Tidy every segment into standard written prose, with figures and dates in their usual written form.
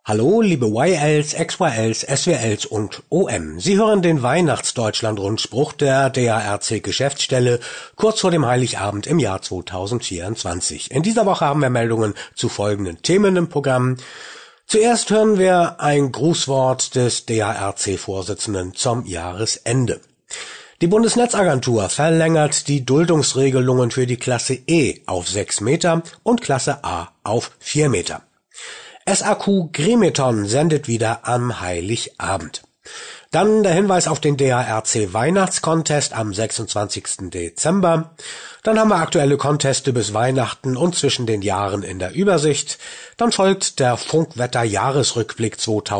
Hallo, liebe YLs, XYLs, SWLs und OM. Sie hören den Weihnachtsdeutschland-Rundspruch der DARC Geschäftsstelle kurz vor dem Heiligabend im Jahr 2024. In dieser Woche haben wir Meldungen zu folgenden Themen im Programm. Zuerst hören wir ein Grußwort des DARC-Vorsitzenden zum Jahresende. Die Bundesnetzagentur verlängert die Duldungsregelungen für die Klasse E auf 6 Meter und Klasse A auf 4 Meter. SAQ Grimeton sendet wieder am Heiligabend. Dann der Hinweis auf den DARC Weihnachtscontest am 26. Dezember. Dann haben wir aktuelle Conteste bis Weihnachten und zwischen den Jahren in der Übersicht. Dann folgt der Funkwetter-Jahresrückblick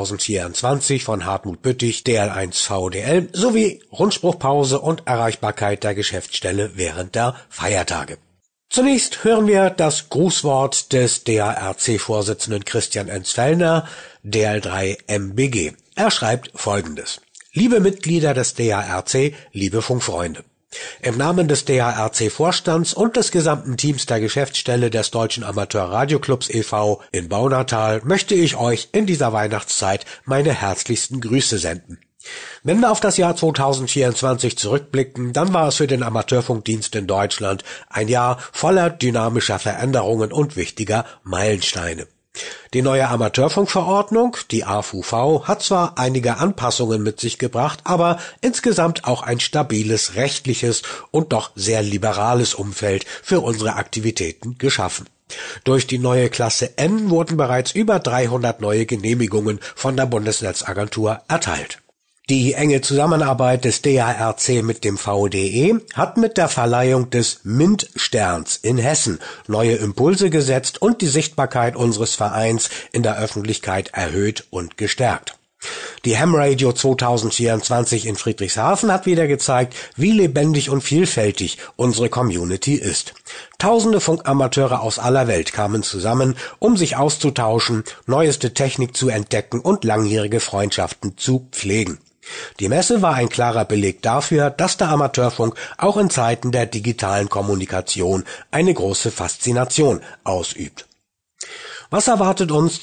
2024 von Hartmut Büttig, DL1 VDL, sowie Rundspruchpause und Erreichbarkeit der Geschäftsstelle während der Feiertage. Zunächst hören wir das Grußwort des DARC-Vorsitzenden Christian Enzfellner, DL3 MBG. Er schreibt Folgendes. Liebe Mitglieder des DARC, liebe Funkfreunde. Im Namen des DARC-Vorstands und des gesamten Teams der Geschäftsstelle des Deutschen Amateur-Radioclubs e.V. in Baunatal möchte ich euch in dieser Weihnachtszeit meine herzlichsten Grüße senden. Wenn wir auf das Jahr 2024 zurückblicken, dann war es für den Amateurfunkdienst in Deutschland ein Jahr voller dynamischer Veränderungen und wichtiger Meilensteine. Die neue Amateurfunkverordnung, die AFUV, hat zwar einige Anpassungen mit sich gebracht, aber insgesamt auch ein stabiles, rechtliches und doch sehr liberales Umfeld für unsere Aktivitäten geschaffen. Durch die neue Klasse N wurden bereits über 300 neue Genehmigungen von der Bundesnetzagentur erteilt. Die enge Zusammenarbeit des DARC mit dem VDE hat mit der Verleihung des MINT-Sterns in Hessen neue Impulse gesetzt und die Sichtbarkeit unseres Vereins in der Öffentlichkeit erhöht und gestärkt. Die Ham Radio 2024 in Friedrichshafen hat wieder gezeigt, wie lebendig und vielfältig unsere Community ist. Tausende Funkamateure aus aller Welt kamen zusammen, um sich auszutauschen, neueste Technik zu entdecken und langjährige Freundschaften zu pflegen. Die Messe war ein klarer Beleg dafür, dass der Amateurfunk auch in Zeiten der digitalen Kommunikation eine große Faszination ausübt. Was erwartet uns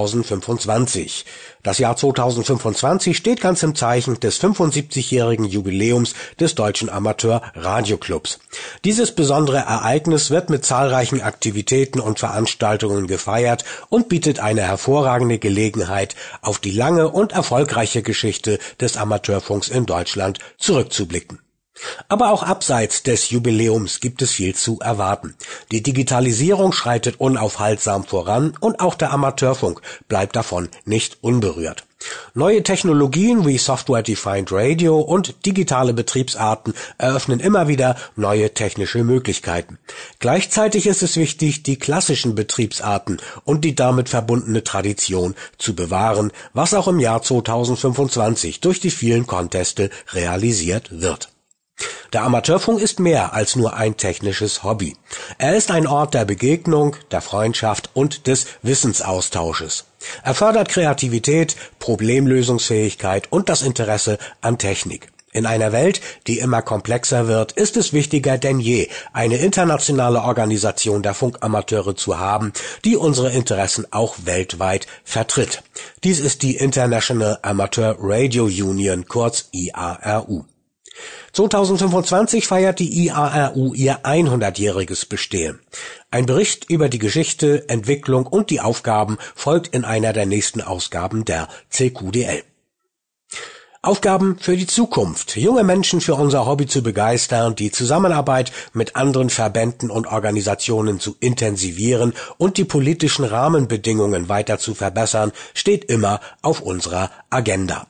2025? Das Jahr 2025 steht ganz im Zeichen des 75-jährigen Jubiläums des Deutschen Amateur-Radioclubs. Dieses besondere Ereignis wird mit zahlreichen Aktivitäten und Veranstaltungen gefeiert und bietet eine hervorragende Gelegenheit, auf die lange und erfolgreiche Geschichte des Amateurfunks in Deutschland zurückzublicken. Aber auch abseits des Jubiläums gibt es viel zu erwarten. Die Digitalisierung schreitet unaufhaltsam voran und auch der Amateurfunk bleibt davon nicht unberührt. Neue Technologien wie Software-Defined Radio und digitale Betriebsarten eröffnen immer wieder neue technische Möglichkeiten. Gleichzeitig ist es wichtig, die klassischen Betriebsarten und die damit verbundene Tradition zu bewahren, was auch im Jahr 2025 durch die vielen Conteste realisiert wird. Der Amateurfunk ist mehr als nur ein technisches Hobby. Er ist ein Ort der Begegnung, der Freundschaft und des Wissensaustausches. Er fördert Kreativität, Problemlösungsfähigkeit und das Interesse an Technik. In einer Welt, die immer komplexer wird, ist es wichtiger denn je, eine internationale Organisation der Funkamateure zu haben, die unsere Interessen auch weltweit vertritt. Dies ist die International Amateur Radio Union, kurz IARU. 2025 feiert die IARU ihr 100-jähriges Bestehen. Ein Bericht über die Geschichte, Entwicklung und die Aufgaben folgt in einer der nächsten Ausgaben der CQDL. Aufgaben für die Zukunft. Junge Menschen für unser Hobby zu begeistern, die Zusammenarbeit mit anderen Verbänden und Organisationen zu intensivieren und die politischen Rahmenbedingungen weiter zu verbessern, steht immer auf unserer Agenda.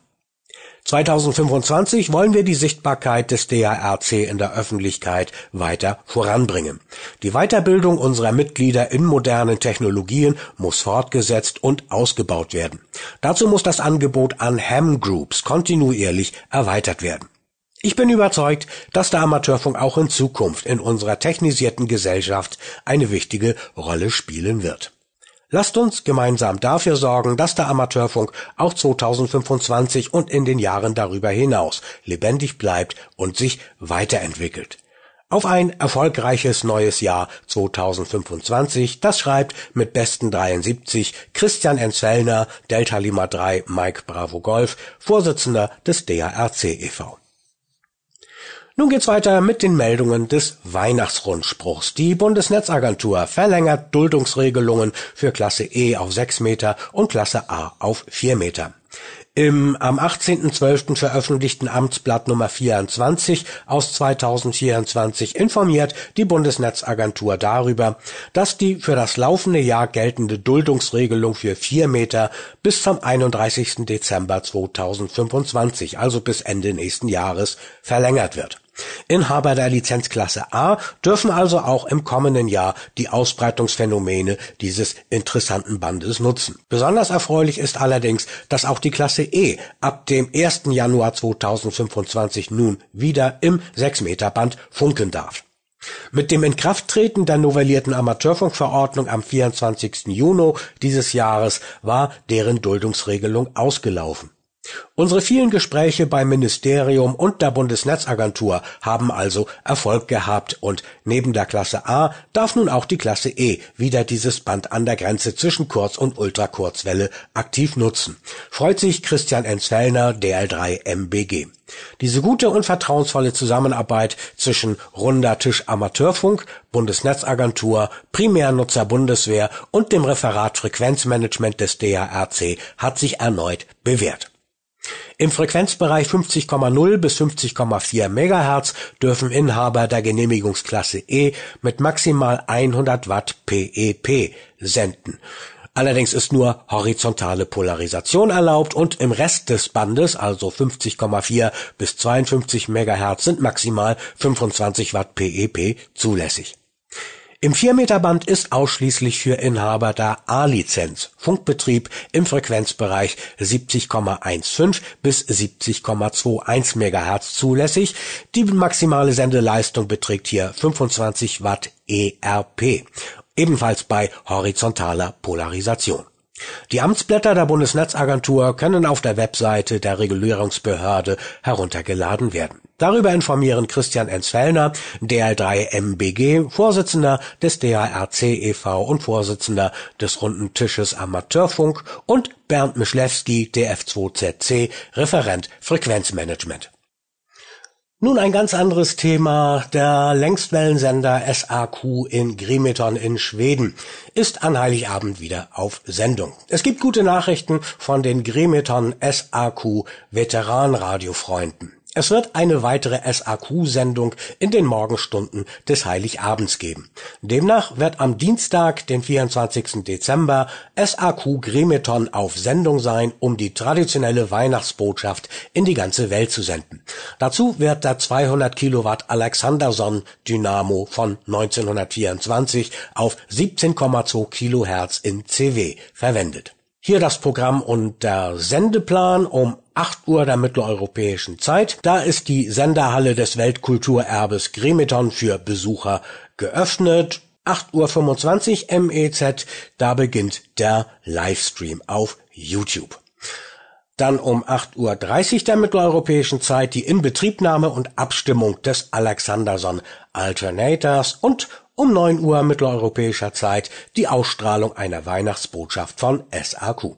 2025 wollen wir die Sichtbarkeit des DARC in der Öffentlichkeit weiter voranbringen. Die Weiterbildung unserer Mitglieder in modernen Technologien muss fortgesetzt und ausgebaut werden. Dazu muss das Angebot an Ham Groups kontinuierlich erweitert werden. Ich bin überzeugt, dass der Amateurfunk auch in Zukunft in unserer technisierten Gesellschaft eine wichtige Rolle spielen wird. Lasst uns gemeinsam dafür sorgen, dass der Amateurfunk auch 2025 und in den Jahren darüber hinaus lebendig bleibt und sich weiterentwickelt. Auf ein erfolgreiches neues Jahr 2025, das schreibt mit besten 73 Christian Enzfellner, Delta Lima 3, Mike Bravo Golf, Vorsitzender des DARC e.V. Nun geht's weiter mit den Meldungen des Weihnachtsrundspruchs. Die Bundesnetzagentur verlängert Duldungsregelungen für Klasse E auf 6 Meter und Klasse A auf 4 Meter. Im am 18.12. veröffentlichten Amtsblatt Nummer 24 aus 2024 informiert die Bundesnetzagentur darüber, dass die für das laufende Jahr geltende Duldungsregelung für 4 Meter bis zum 31. Dezember 2025, also bis Ende nächsten Jahres, verlängert wird. Inhaber der Lizenzklasse A dürfen also auch im kommenden Jahr die Ausbreitungsphänomene dieses interessanten Bandes nutzen. Besonders erfreulich ist allerdings, dass auch die Klasse E ab dem 1. Januar 2025 nun wieder im 6-Meter-Band funken darf. Mit dem Inkrafttreten der novellierten Amateurfunkverordnung am 24. Juni dieses Jahres war deren Duldungsregelung ausgelaufen. Unsere vielen Gespräche beim Ministerium und der Bundesnetzagentur haben also Erfolg gehabt und neben der Klasse A darf nun auch die Klasse E wieder dieses Band an der Grenze zwischen Kurz- und Ultrakurzwelle aktiv nutzen. Freut sich Christian Enzfellner, DL3 MBG. Diese gute und vertrauensvolle Zusammenarbeit zwischen Runder Tisch Amateurfunk, Bundesnetzagentur, Primärnutzer Bundeswehr und dem Referat Frequenzmanagement des DARC hat sich erneut bewährt. Im Frequenzbereich 50,0 bis 50,4 MHz dürfen Inhaber der Genehmigungsklasse E mit maximal 100 Watt PEP senden. Allerdings ist nur horizontale Polarisation erlaubt und im Rest des Bandes, also 50,4 bis 52 MHz, sind maximal 25 Watt PEP zulässig. Im 4-Meter-Band ist ausschließlich für Inhaber der A-Lizenz Funkbetrieb im Frequenzbereich 70,15 bis 70,21 MHz zulässig. Die maximale Sendeleistung beträgt hier 25 Watt ERP, ebenfalls bei horizontaler Polarisation. Die Amtsblätter der Bundesnetzagentur können auf der Webseite der Regulierungsbehörde heruntergeladen werden. Darüber informieren Christian Enzfellner, DL3 MBG, Vorsitzender des DARC e.V. und Vorsitzender des Runden Tisches Amateurfunk, und Bernd Mischlewski, DF2ZC, Referent Frequenzmanagement. Nun ein ganz anderes Thema. Der Längstwellensender SAQ in Grimeton in Schweden ist an Heiligabend wieder auf Sendung. Es gibt gute Nachrichten von den Grimeton SAQ Veteranradiofreunden. Es wird eine weitere SAQ-Sendung in den Morgenstunden des Heiligabends geben. Demnach wird am Dienstag, den 24. Dezember, SAQ Grimeton auf Sendung sein, um die traditionelle Weihnachtsbotschaft in die ganze Welt zu senden. Dazu wird der 200 Kilowatt Alexanderson Dynamo von 1924 auf 17,2 Kilohertz in CW verwendet. Hier das Programm und der Sendeplan um 8 Uhr der mitteleuropäischen Zeit. Da ist die Senderhalle des Weltkulturerbes Grimeton für Besucher geöffnet. 8:25 Uhr MEZ, da beginnt der Livestream auf YouTube. Dann um 8:30 Uhr der mitteleuropäischen Zeit die Inbetriebnahme und Abstimmung des Alexanderson Alternators und um 9 Uhr mitteleuropäischer Zeit die Ausstrahlung einer Weihnachtsbotschaft von SAQ.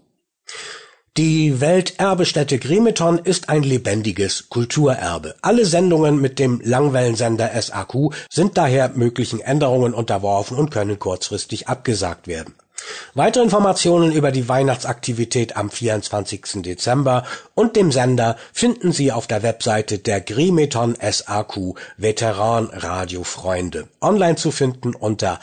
Die Welterbestätte Grimeton ist ein lebendiges Kulturerbe. Alle Sendungen mit dem Langwellensender SAQ sind daher möglichen Änderungen unterworfen und können kurzfristig abgesagt werden. Weitere Informationen über die Weihnachtsaktivität am 24. Dezember und dem Sender finden Sie auf der Webseite der Grimeton SAQ Veteranradiofreunde. Online zu finden unter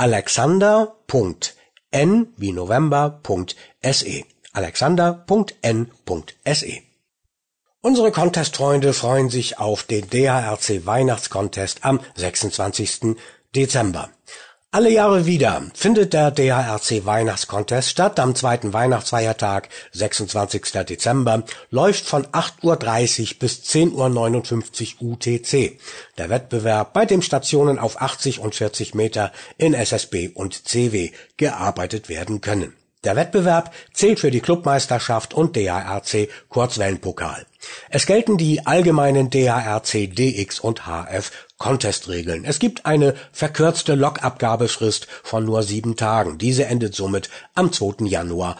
alexander.n wie November.se. alexander.n.se. Unsere Contest-Freunde freuen sich auf den DARC Weihnachtscontest am 26. Dezember. Alle Jahre wieder findet der DARC Weihnachtscontest statt am zweiten Weihnachtsfeiertag, 26. Dezember, läuft von 8:30 Uhr bis 10:59 Uhr UTC. Der Wettbewerb, bei dem Stationen auf 80 und 40 Meter in SSB und CW gearbeitet werden können. Der Wettbewerb zählt für die Clubmeisterschaft und DARC Kurzwellenpokal. Es gelten die allgemeinen DARC, DX und HF Contest-Regeln. Es gibt eine verkürzte Logabgabefrist von nur 7 Tagen. Diese endet somit am 2. Januar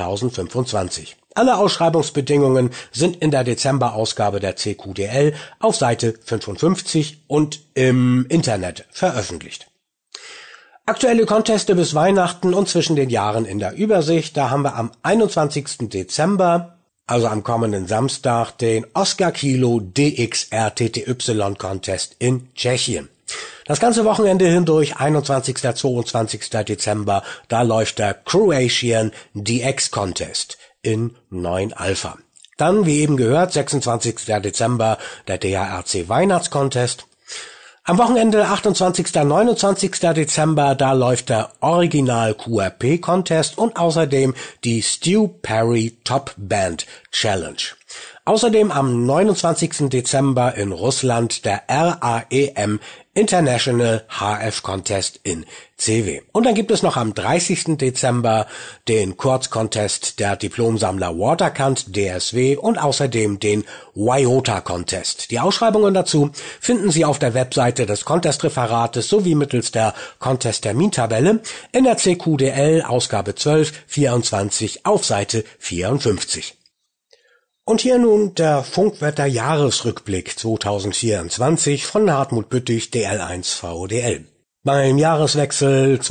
2025. Alle Ausschreibungsbedingungen sind in der Dezemberausgabe der CQDL auf Seite 55 und im Internet veröffentlicht. Aktuelle Conteste bis Weihnachten und zwischen den Jahren in der Übersicht. Da haben wir am 21. Dezember, also am kommenden Samstag, den Oscar Kilo DXR-TTY Contest in Tschechien. Das ganze Wochenende hindurch, 21. 22. Dezember, da läuft der Croatian DX Contest in 9 Alpha. Dann, wie eben gehört, 26. Dezember, der DARC Weihnachtscontest. Am Wochenende 28. 29. Dezember, da läuft der Original QRP Contest und außerdem die Stu Perry Top Band Challenge. Außerdem am 29. Dezember in Russland der RAEM International HF Contest in CW. Und dann gibt es noch am 30. Dezember den Kurzcontest der Diplomsammler Waterkant DSW und außerdem den Wyota Contest. Die Ausschreibungen dazu finden Sie auf der Webseite des Contest-Referates sowie mittels der Contest-Termintabelle in der CQDL Ausgabe 12/24 auf Seite 54. Und hier nun der Funkwetter-Jahresrückblick 2024 von Hartmut Büttich, DL1 VDL. Beim Jahreswechsel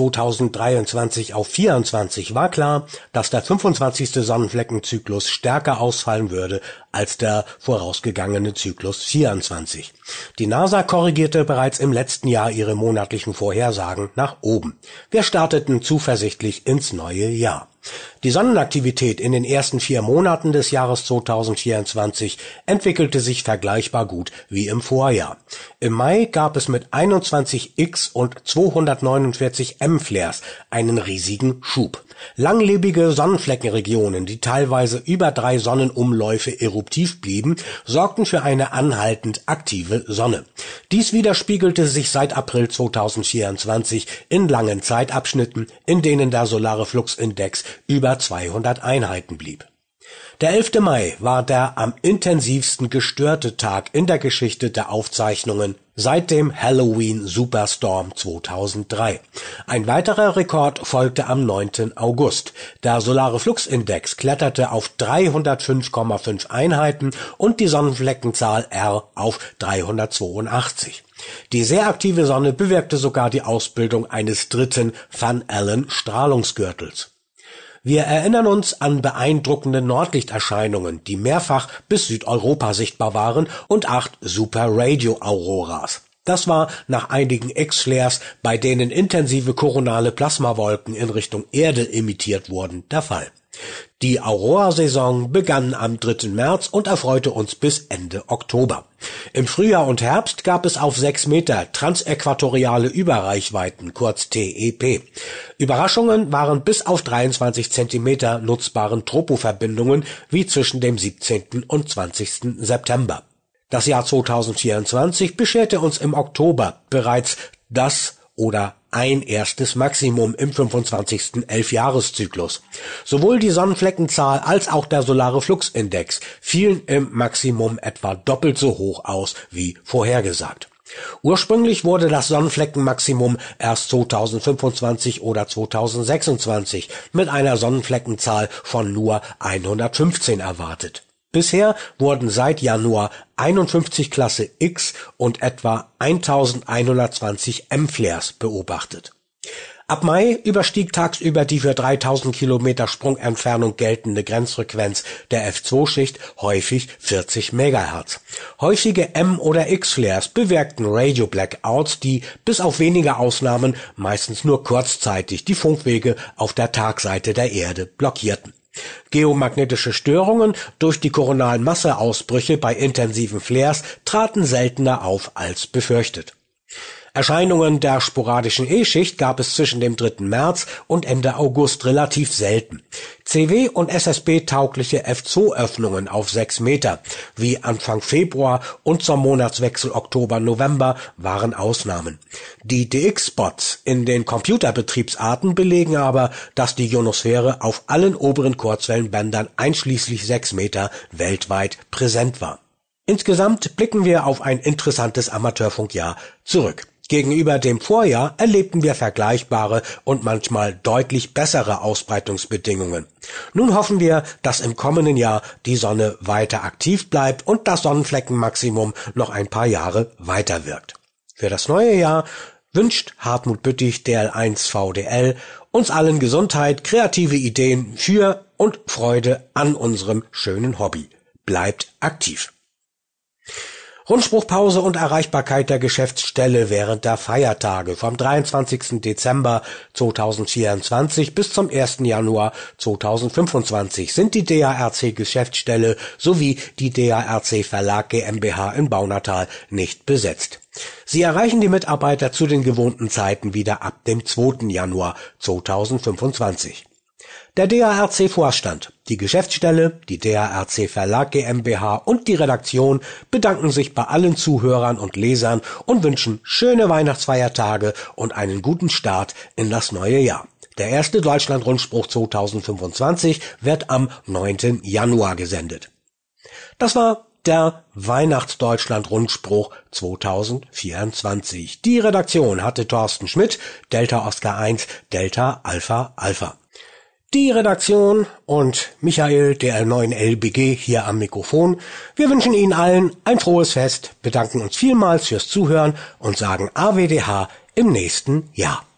2023 auf 24 war klar, dass der 25. Sonnenfleckenzyklus stärker ausfallen würde als der vorausgegangene Zyklus 24. Die NASA korrigierte bereits im letzten Jahr ihre monatlichen Vorhersagen nach oben. Wir starteten zuversichtlich ins neue Jahr. Die Sonnenaktivität in den ersten 4 Monaten des Jahres 2024 entwickelte sich vergleichbar gut wie im Vorjahr. Im Mai gab es mit 21 X- und 249 M-Flares einen riesigen Schub. Langlebige Sonnenfleckenregionen, die teilweise über 3 Sonnenumläufe eruptiv blieben, sorgten für eine anhaltend aktive Sonne. Dies widerspiegelte sich seit April 2024 in langen Zeitabschnitten, in denen der solare Fluxindex über 200 Einheiten blieb. Der 11. Mai war der am intensivsten gestörte Tag in der Geschichte der Aufzeichnungen seit dem Halloween Superstorm 2003. Ein weiterer Rekord folgte am 9. August. Der solare Fluxindex kletterte auf 305,5 Einheiten und die Sonnenfleckenzahl R auf 382. Die sehr aktive Sonne bewirkte sogar die Ausbildung eines dritten Van Allen Strahlungsgürtels. Wir erinnern uns an beeindruckende Nordlichterscheinungen, die mehrfach bis Südeuropa sichtbar waren und 8 Super-Radio-Auroras. Das war nach einigen X-Flares, bei denen intensive koronale Plasmawolken in Richtung Erde emittiert wurden, der Fall. Die Aurora-Saison begann am 3. März und erfreute uns bis Ende Oktober. Im Frühjahr und Herbst gab es auf 6 Meter transäquatoriale Überreichweiten, kurz TEP. Überraschungen waren bis auf 23 Zentimeter nutzbaren Tropoverbindungen wie zwischen dem 17. und 20. September. Das Jahr 2024 bescherte uns im Oktober bereits das oder ein erstes Maximum im 25. 11-Jahres-Zyklus. Sowohl die Sonnenfleckenzahl als auch der solare Fluxindex fielen im Maximum etwa doppelt so hoch aus wie vorhergesagt. Ursprünglich wurde das Sonnenfleckenmaximum erst 2025 oder 2026 mit einer Sonnenfleckenzahl von nur 115 erwartet. Bisher wurden seit Januar 51 Klasse X und etwa 1120 M-Flares beobachtet. Ab Mai überstieg tagsüber die für 3000 Kilometer Sprungentfernung geltende Grenzfrequenz der F2-Schicht häufig 40 Megahertz. Häufige M- oder X-Flares bewirkten Radio-Blackouts, die bis auf wenige Ausnahmen meistens nur kurzzeitig die Funkwege auf der Tagseite der Erde blockierten. Geomagnetische Störungen durch die koronalen Masseausbrüche bei intensiven Flares traten seltener auf als befürchtet. Erscheinungen der sporadischen E-Schicht gab es zwischen dem 3. März und Ende August relativ selten. CW- und SSB-taugliche F2-Öffnungen auf 6 Meter, wie Anfang Februar und zum Monatswechsel Oktober-November, waren Ausnahmen. Die DX-Spots in den Computerbetriebsarten belegen aber, dass die Ionosphäre auf allen oberen Kurzwellenbändern einschließlich 6 Meter weltweit präsent war. Insgesamt blicken wir auf ein interessantes Amateurfunkjahr zurück. Gegenüber dem Vorjahr erlebten wir vergleichbare und manchmal deutlich bessere Ausbreitungsbedingungen. Nun hoffen wir, dass im kommenden Jahr die Sonne weiter aktiv bleibt und das Sonnenfleckenmaximum noch ein paar Jahre weiter wirkt. Für das neue Jahr wünscht Hartmut Büttich, DL1 VDL, uns allen Gesundheit, kreative Ideen für und Freude an unserem schönen Hobby. Bleibt aktiv! Rundspruchpause und Erreichbarkeit der Geschäftsstelle während der Feiertage vom 23. Dezember 2024 bis zum 1. Januar 2025 sind die DARC Geschäftsstelle sowie die DARC Verlag GmbH in Baunatal nicht besetzt. Sie erreichen die Mitarbeiter zu den gewohnten Zeiten wieder ab dem 2. Januar 2025. Der DARC-Vorstand, die Geschäftsstelle, die DARC Verlag GmbH und die Redaktion bedanken sich bei allen Zuhörern und Lesern und wünschen schöne Weihnachtsfeiertage und einen guten Start in das neue Jahr. Der erste Deutschland-Rundspruch 2025 wird am 9. Januar gesendet. Das war der Weihnachtsdeutschland-Rundspruch 2024. Die Redaktion hatte Thorsten Schmidt, Delta Oscar 1, Delta Alpha Alpha. Die Redaktion und Michael, DL9LBG, hier am Mikrofon. Wir wünschen Ihnen allen ein frohes Fest, bedanken uns vielmals fürs Zuhören und sagen AWDH im nächsten Jahr.